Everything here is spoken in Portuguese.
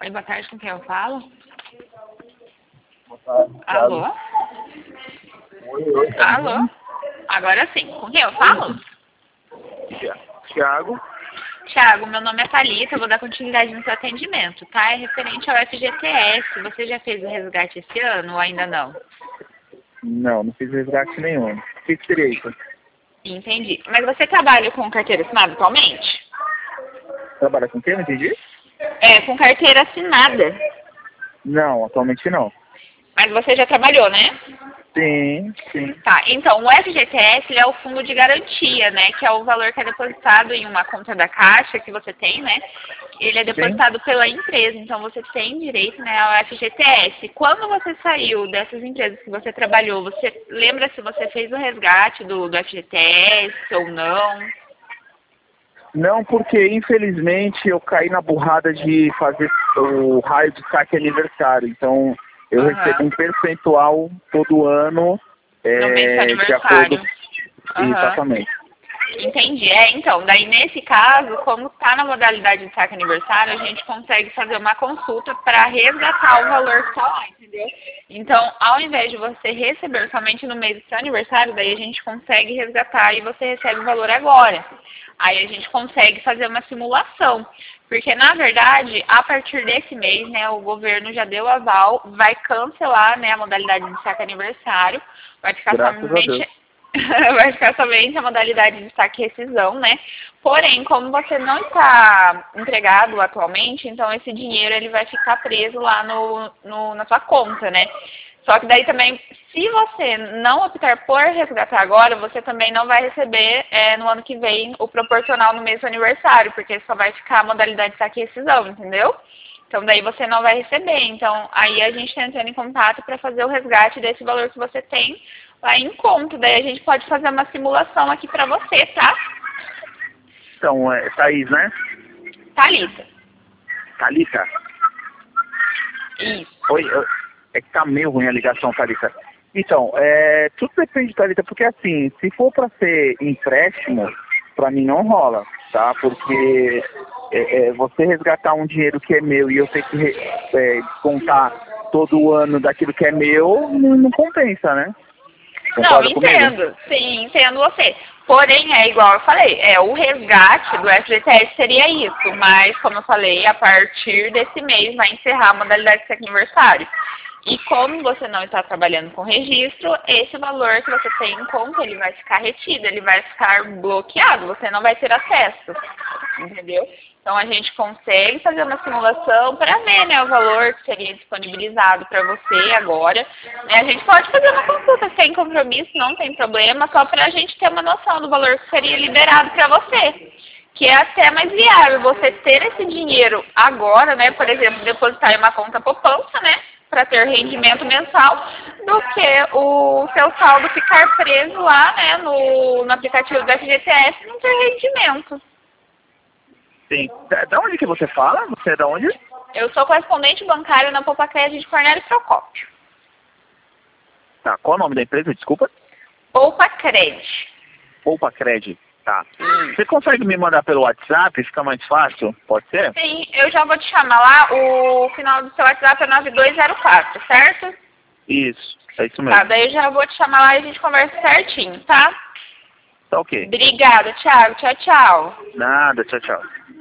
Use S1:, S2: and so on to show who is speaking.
S1: Oi, boa tarde, com quem eu falo?
S2: Boa tarde,
S1: Alô?
S2: Oi,
S1: Alô? Agora sim, com quem eu falo?
S2: Thiago.
S1: Thiago, meu nome é Thalita, eu vou dar continuidade no seu atendimento, tá? É referente ao FGTS. Você já fez o resgate esse ano ou ainda não?
S2: Não fiz resgate nenhum. O que seria isso?
S1: Entendi. Mas você trabalha com carteira assinada atualmente?
S2: Trabalha com quem? Não entendi?
S1: É, com carteira assinada.
S2: Não, atualmente não.
S1: Mas você já trabalhou, né?
S2: Sim.
S1: Tá, então o FGTS ele é o fundo de garantia, né? Que é o valor que é depositado em uma conta da Caixa que você tem, né? Ele é depositado pela empresa, então você tem direito, né, ao FGTS. Quando você saiu dessas empresas que você trabalhou, você lembra se você fez o resgate do FGTS ou não?
S2: Não, porque infelizmente eu caí na burrada de fazer o raio de saque aniversário. Então eu recebo um percentual todo ano
S1: No mês do
S2: de acordo.
S1: aniversário. Aham.
S2: Exatamente.
S1: Entendi. Então, daí nesse caso, como está na modalidade de saque aniversário, a gente consegue fazer uma consulta para resgatar o valor que está lá, entendeu? Então, ao invés de você receber somente no mês do seu aniversário, daí a gente consegue resgatar e você recebe o valor agora. Aí a gente consegue fazer uma simulação. Porque, na verdade, a partir desse mês, né, o governo já deu aval, vai cancelar, né, a modalidade de saque aniversário, vai ficar
S2: Graças a Deus.
S1: somente... vai ficar somente a modalidade de saque e rescisão, né? Porém, como você não está empregado atualmente, então esse dinheiro ele vai ficar preso lá na sua conta, né? Só que daí também, se você não optar por resgatar agora, você também não vai receber no ano que vem o proporcional no mês do aniversário, porque só vai ficar a modalidade de saque e rescisão, entendeu? Então daí você não vai receber. Então aí a gente está entrando em contato para fazer o resgate desse valor que você tem lá em conta. Daí a gente pode fazer uma simulação aqui para você, tá?
S2: Então, Thaís, né?
S1: Thalita.
S2: Thalita?
S1: Isso.
S2: Oi, é que tá meio ruim a ligação, Thalita. Então, tudo depende, Thalita, porque assim, se for para ser empréstimo, para mim não rola, tá? Porque você resgatar um dinheiro que é meu e eu ter que descontar todo ano daquilo que é meu, não compensa, né?
S1: Não,
S2: Concorda comigo?
S1: entendo. Sim, entendo você. Porém, é igual eu falei, o resgate do FGTS seria isso, mas como eu falei, a partir desse mês vai encerrar a modalidade de saque aniversário. E como você não está trabalhando com registro, esse valor que você tem em conta, ele vai ficar retido, ele vai ficar bloqueado, você não vai ter acesso, entendeu? Então a gente consegue fazer uma simulação para ver, né, o valor que seria disponibilizado para você agora. A gente pode fazer uma consulta sem compromisso, não tem problema, só para a gente ter uma noção do valor que seria liberado para você. Que é até mais viável você ter esse dinheiro agora, né, por exemplo, depositar em uma conta poupança, né, para ter rendimento mensal, do que o seu saldo ficar preso lá, né, no aplicativo do FGTS e não ter rendimento.
S2: Sim. Da onde que você fala? Você é da onde?
S1: Eu sou correspondente bancário na Poupacred de Cornélio Procópio.
S2: Tá, qual o nome da empresa? Desculpa.
S1: Poupacred.
S2: Poupacred. Tá. Você consegue me mandar pelo WhatsApp? Fica mais fácil? Pode ser?
S1: Sim, eu já vou te chamar lá. O final do seu WhatsApp é 9204, certo?
S2: Isso, é isso mesmo.
S1: Tá, daí eu já vou te chamar lá e a gente conversa certinho, tá?
S2: Tá ok.
S1: Obrigada, Thiago. Tchau, tchau.
S2: Nada, tchau, tchau.